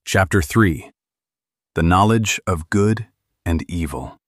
Chapter 3. The Knowledge of Good and Evil.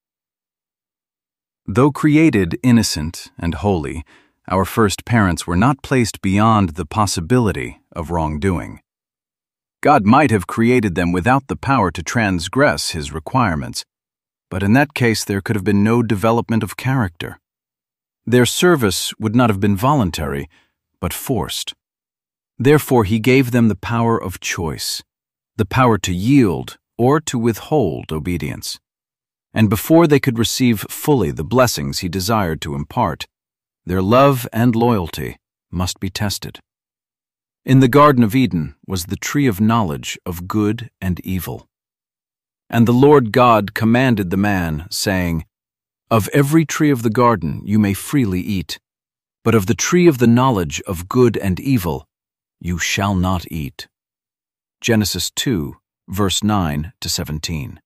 Though created innocent and holy, our first parents were not placed beyond the possibility of wrongdoing. God might have created them without the power to transgress His requirements, but in that case there could have been no development of character. Their service would not have been voluntary, but forced. Therefore He gave them the power of choice, the power to yield or to withhold obedience. And before they could receive fully the blessings He desired to impart, their love and loyalty must be tested. In the Garden of Eden was the tree of knowledge of good and evil. And the Lord God commanded the man, saying, "Of every tree of the garden you may freely eat, but of the tree of the knowledge of good and evil you shall not eat." Genesis 2, verse 9 to 17.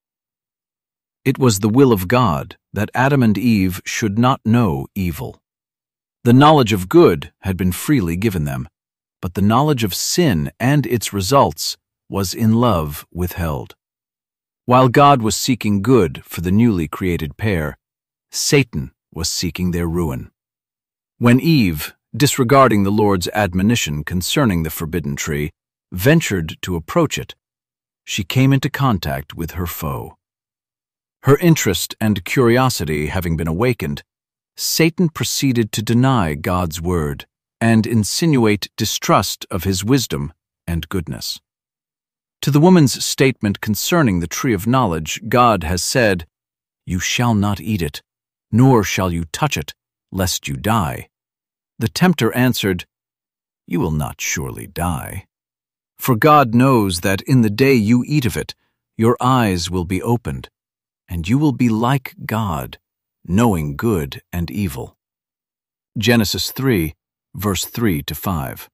It was the will of God that Adam and Eve should not know evil. The knowledge of good had been freely given them, but the knowledge of sin and its results was in love withheld. While God was seeking good for the newly created pair, Satan was seeking their ruin. When Eve, disregarding the Lord's admonition concerning the forbidden tree, ventured to approach it, she came into contact with her foe. Her interest and curiosity having been awakened, Satan proceeded to deny God's word and insinuate distrust of His wisdom and goodness. To the woman's statement concerning the tree of knowledge, God has said, "You shall not eat it, nor shall you touch it, lest you die." The tempter answered, "You will not surely die. For God knows that in the day you eat of it, your eyes will be opened, and you will be like God, knowing good and evil." Genesis 3, verse 3 to 5.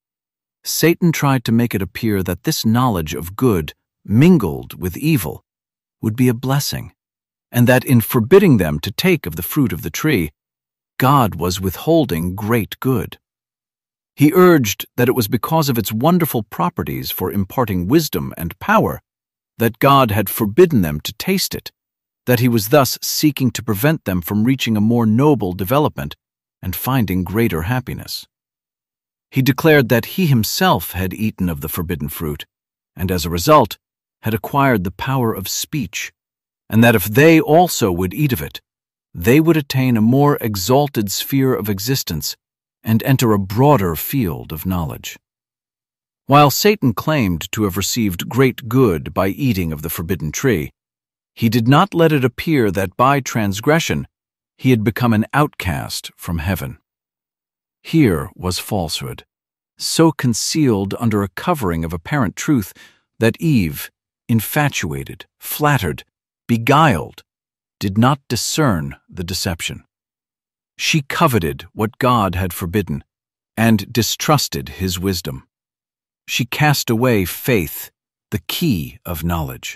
Satan tried to make it appear that this knowledge of good mingled with evil would be a blessing, and that in forbidding them to take of the fruit of the tree, God was withholding great good. He urged that it was because of its wonderful properties for imparting wisdom and power that God had forbidden them to taste it, that He was thus seeking to prevent them from reaching a more noble development and finding greater happiness. He declared that He Himself had eaten of the forbidden fruit, and as a result had acquired the power of speech, and that if they also would eat of it, they would attain a more exalted sphere of existence and enter a broader field of knowledge. While Satan claimed to have received great good by eating of the forbidden tree, he did not let it appear that by transgression he had become an outcast from heaven. Here was falsehood, so concealed under a covering of apparent truth that Eve, infatuated, flattered, beguiled, did not discern the deception. She coveted what God had forbidden and distrusted His wisdom. She cast away faith, the key of knowledge.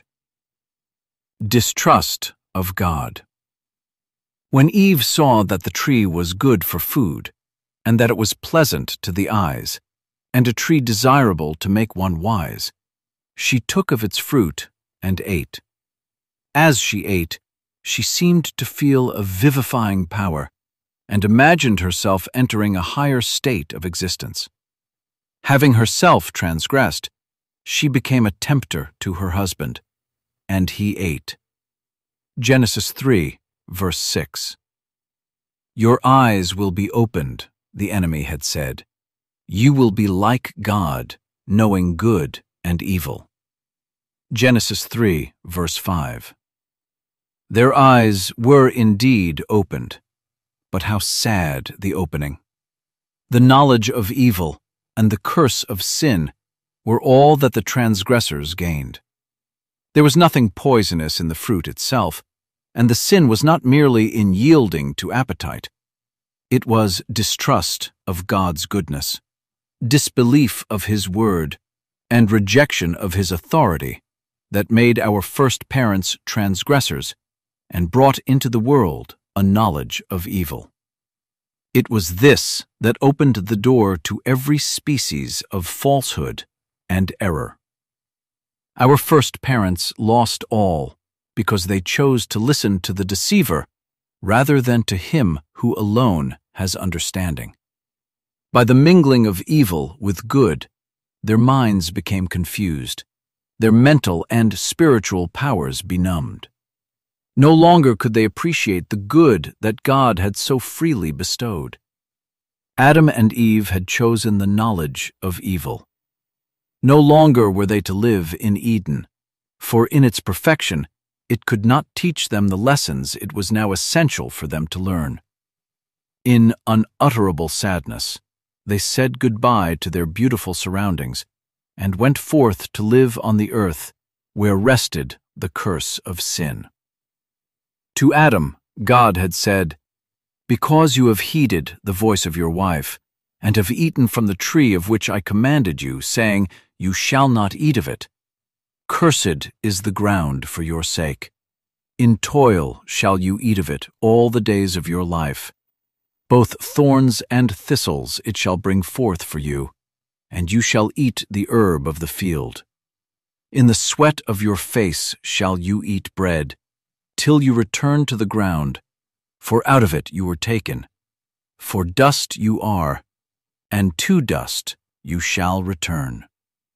Distrust of God. When Eve saw that the tree was good for food, and that it was pleasant to the eyes, and a tree desirable to make one wise, she took of its fruit and ate. As she ate, she seemed to feel a vivifying power, and imagined herself entering a higher state of existence. Having herself transgressed, she became a tempter to her husband, and he ate. Genesis 3, verse 6. "Your eyes will be opened," the enemy had said. "You will be like God, knowing good and evil." Genesis 3, verse 5. Their eyes were indeed opened, but how sad the opening. The knowledge of evil and the curse of sin were all that the transgressors gained. There was nothing poisonous in the fruit itself, and the sin was not merely in yielding to appetite. It was distrust of God's goodness, disbelief of His word, and rejection of His authority that made our first parents transgressors and brought into the world a knowledge of evil. It was this that opened the door to every species of falsehood and error. Our first parents lost all because they chose to listen to the deceiver rather than to him who alone has understanding. By the mingling of evil with good, their minds became confused, their mental and spiritual powers benumbed. No longer could they appreciate the good that God had so freely bestowed. Adam and Eve had chosen the knowledge of evil. No longer were they to live in Eden, for in its perfection, it could not teach them the lessons it was now essential for them to learn. In unutterable sadness, they said goodbye to their beautiful surroundings and went forth to live on the earth where rested the curse of sin. To Adam, God had said, "Because you have heeded the voice of your wife, and have eaten from the tree of which I commanded you, saying, 'You shall not eat of it,' cursed is the ground for your sake. In toil shall you eat of it all the days of your life. Both thorns and thistles it shall bring forth for you, and you shall eat the herb of the field. In the sweat of your face shall you eat bread, till you return to the ground, for out of it you were taken. For dust you are, and to dust you shall return."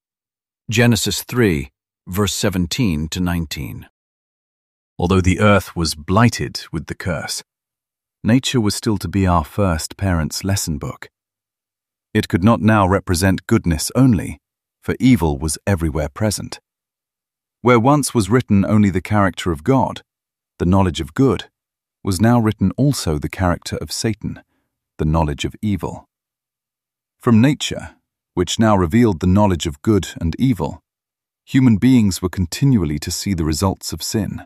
Genesis 3, verse 17 to 19. Although the earth was blighted with the curse, nature was still to be our first parents' lesson book. It could not now represent goodness only, for evil was everywhere present. Where once was written only the character of God, the knowledge of good, was now written also the character of Satan, the knowledge of evil. From nature, which now revealed the knowledge of good and evil, human beings were continually to see the results of sin.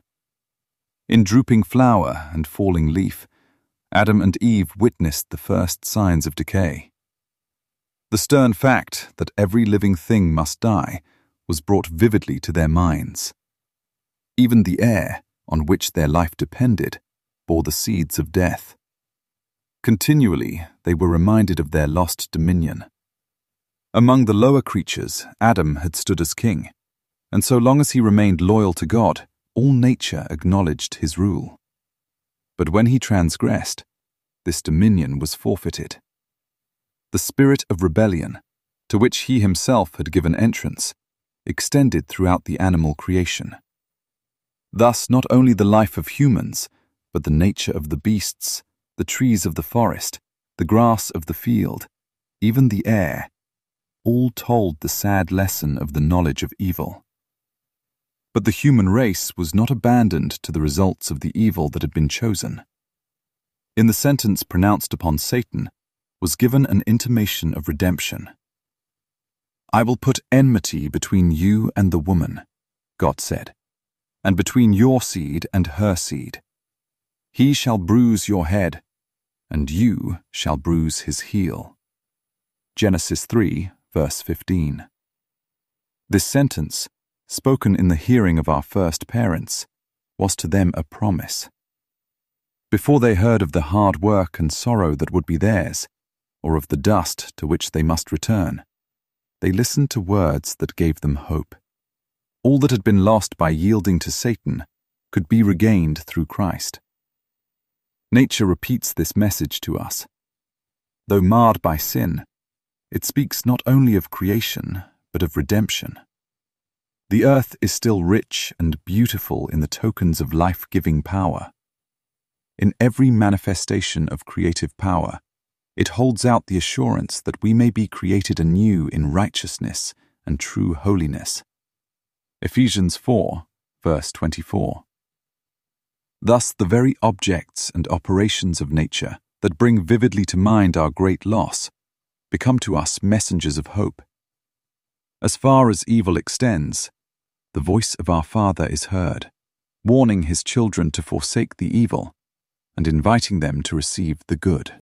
In drooping flower and falling leaf, Adam and Eve witnessed the first signs of decay. The stern fact that every living thing must die was brought vividly to their minds. Even the air, on which their life depended, bore the seeds of death. Continually, they were reminded of their lost dominion. Among the lower creatures, Adam had stood as king, and so long as he remained loyal to God, all nature acknowledged his rule. But when he transgressed, this dominion was forfeited. The spirit of rebellion, to which he himself had given entrance, extended throughout the animal creation. Thus, not only the life of humans, but the nature of the beasts, the trees of the forest, the grass of the field, even the air, all told the sad lesson of the knowledge of evil. But the human race was not abandoned to the results of the evil that had been chosen. In the sentence pronounced upon Satan was given an intimation of redemption. "I will put enmity between you and the woman," God said, "and between your seed and her seed. He shall bruise your head, and you shall bruise his heel." Genesis 3, verse 15. This sentence, spoken in the hearing of our first parents, was to them a promise. Before they heard of the hard work and sorrow that would be theirs, or of the dust to which they must return, they listened to words that gave them hope. All that had been lost by yielding to Satan could be regained through Christ. Nature repeats this message to us. Though marred by sin, it speaks not only of creation, but of redemption. The earth is still rich and beautiful in the tokens of life-giving power. In every manifestation of creative power, it holds out the assurance that we may be created anew in righteousness and true holiness. Ephesians 4, verse 24. Thus, the very objects and operations of nature that bring vividly to mind our great loss become to us messengers of hope. As far as evil extends, the voice of our Father is heard, warning his children to forsake the evil and inviting them to receive the good.